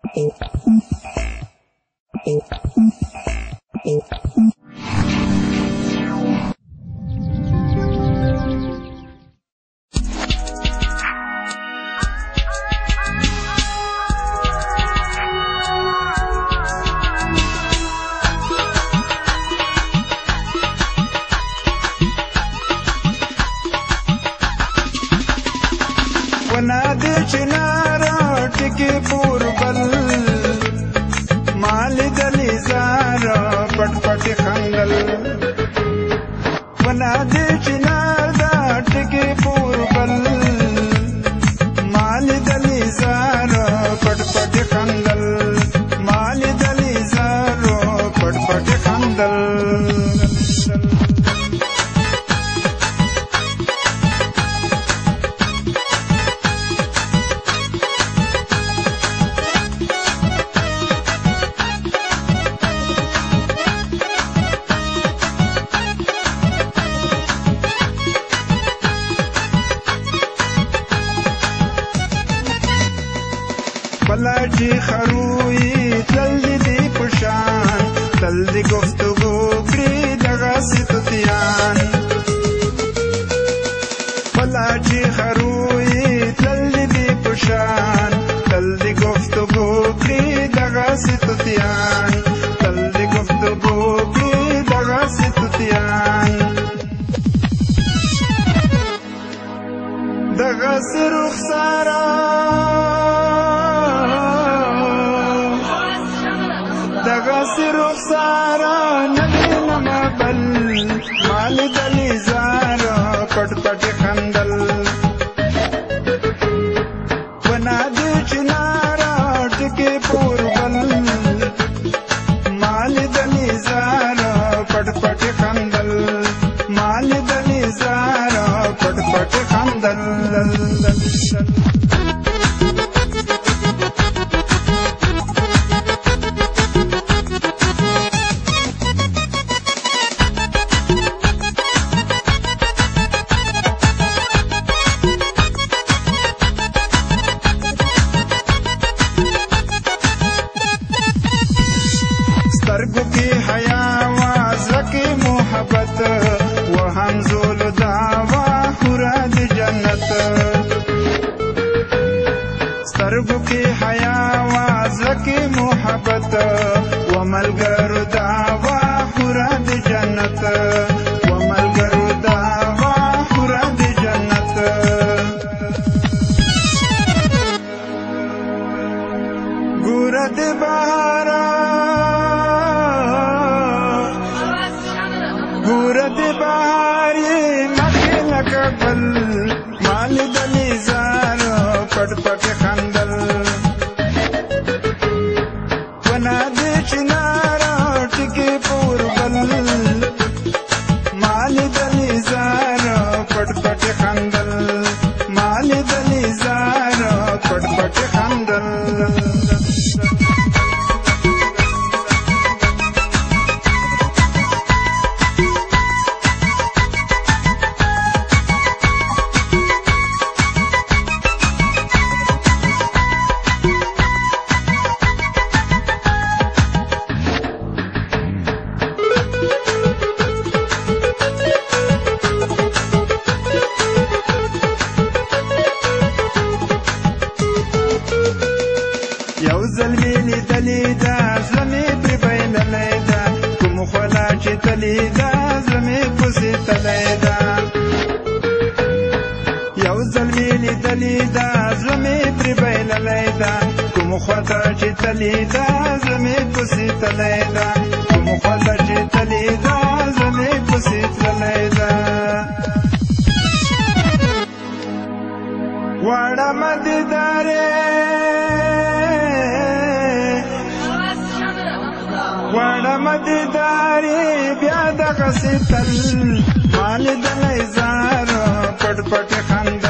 ونادي چنارا ټکی پور بل مال دلی زارا پټ پټ خندل ونادي چنار دا ټکی پور بل مال دلی زارا پټ پټ خندل مال دلی زارا پټ پټ خندل بلاچی خروی تل دی پشان تل دی گفتگو کری دغا ستتیان بلاچی خروی تل دی پشان تل دی گفتگو کری دغا ستتیان تل دی گفتگو کری دغا ستتیان دغا سرخ سارا رخسارا نبی نما بل مال دلی زارا پٹ پٹ خندل ونادی چنارا ٹکی پور بل مال دلی زارا پٹ پٹ خندل مال دلی زارا پٹ پٹ خندل سترګو کې حیا وازه کې محبت وهم زول دعوا خورا د جنت سترګو کې حیا وازه کې محبت وملګرو دعوا خورا د جنت وملګرو دعوا خورا د جنت ګوره د بهارا ګورد باری مخی لکه بل مال دلی زارا پټ پټ خندل ونادی چنارا ټکی پور بل مال دلی زارا پټ پټ خندل مال دلی زارا پټ پټ خندل یو ظلمی لیدلی دا زلمی پری بیللی دا کوم خلا چې تلی دا زلمی پسی تلی دا یو ظلمی لیدلی دا زلمی پری بیللی دا کوم خلا چې تلی دا زلمی پسی تلی دا کوم خلا چې تلی دا زلمی پسی تلی دا واړه مدداره واړه مدداري بیا دغسې تل مال دلی زار پټ پټ خند